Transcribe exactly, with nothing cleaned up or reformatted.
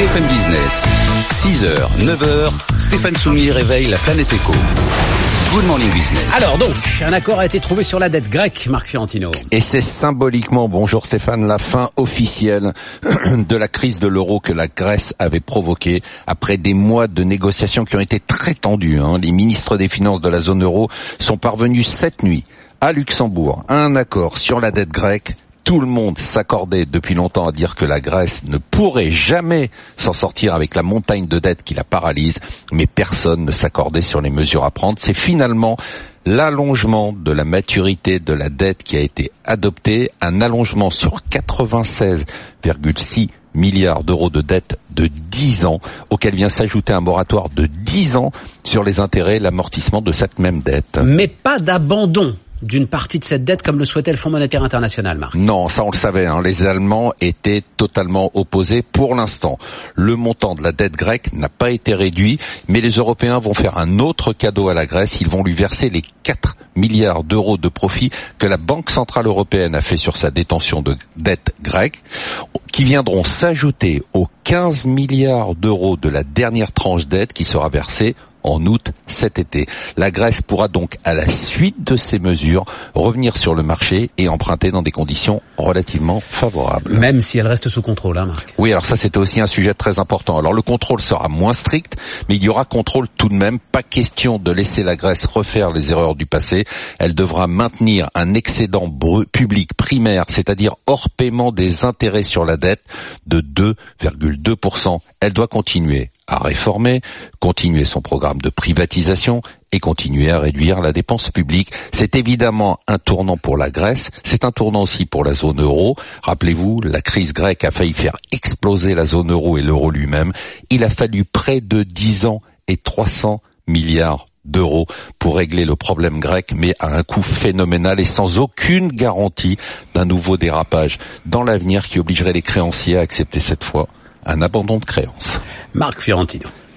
B F M Business, six heures, neuf heures, Stéphane Soumier réveille la planète éco. Good Morning Business. Alors donc, un accord a été trouvé sur la dette grecque, Marc Fiorentino. Et c'est symboliquement, bonjour Stéphane, la fin officielle de la crise de l'euro que la Grèce avait provoquée après des mois de négociations qui ont été très tendues. Hein. Les ministres des Finances de la zone euro sont parvenus cette nuit à Luxembourg à un accord sur la dette grecque. Tout le monde s'accordait depuis longtemps à dire que la Grèce ne pourrait jamais s'en sortir avec la montagne de dettes qui la paralyse, mais personne ne s'accordait sur les mesures à prendre. C'est finalement l'allongement de la maturité de la dette qui a été adopté, un allongement sur quatre-vingt-seize virgule six milliards d'euros de dette de dix ans, auquel vient s'ajouter un moratoire de dix ans sur les intérêts et l'amortissement de cette même dette. Mais pas d'abandon d'une partie de cette dette comme le souhaitait le Fonds monétaire international, Marc. Non, ça on le savait, hein, les Allemands étaient totalement opposés pour l'instant. Le montant de la dette grecque n'a pas été réduit, mais les Européens vont faire un autre cadeau à la Grèce. Ils vont lui verser les quatre milliards d'euros de profit que la Banque Centrale Européenne a fait sur sa détention de dette grecque, qui viendront s'ajouter aux quinze milliards d'euros de la dernière tranche d'aide qui sera versée en août cet été. La Grèce pourra donc, à la suite de ces mesures, revenir sur le marché et emprunter dans des conditions relativement favorables. Même si elle reste sous contrôle, hein, Marc. Oui, alors ça c'était aussi un sujet très important. Alors le contrôle sera moins strict, mais il y aura contrôle tout de même. Pas question de laisser la Grèce refaire les erreurs du passé. Elle devra maintenir un excédent br- public primaire, c'est-à-dire hors paiement des intérêts sur la dette, de deux virgule deux pour cent. Elle doit continuer à réformer, continuer son programme de privatisation et continuer à réduire la dépense publique. C'est évidemment un tournant pour la Grèce, c'est un tournant aussi pour la zone euro. Rappelez-vous, la crise grecque a failli faire exploser la zone euro et l'euro lui-même. Il a fallu près de dix ans et trois cents milliards d'euros pour régler le problème grec, mais à un coût phénoménal et sans aucune garantie d'un nouveau dérapage dans l'avenir qui obligerait les créanciers à accepter cette fois un abandon de créances. Marc Fiorentino.